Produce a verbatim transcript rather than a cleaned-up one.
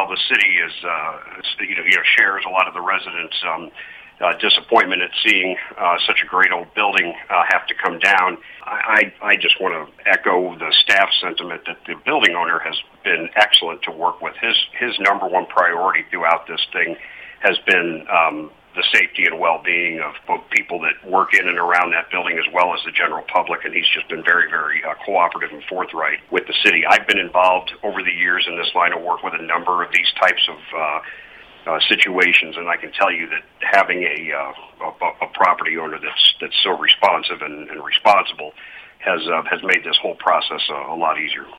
while the city is, uh, you know, you know, shares a lot of the residents' um, uh, disappointment at seeing uh, such a great old building uh, have to come down, I, I just want to echo the staff sentiment that the building owner has been excellent to work with. His his number one priority throughout this thing has been um, the safety and well-being of both people that work in and around that building as well as the general public, and he's just been very, very uh, cooperative and forthright with the city. I've been involved over the years in this line of work with a number of these types of uh, uh, situations, and I can tell you that having a, uh, a, a property owner that's that's so responsive and, and responsible has uh, has made this whole process a, a lot easier.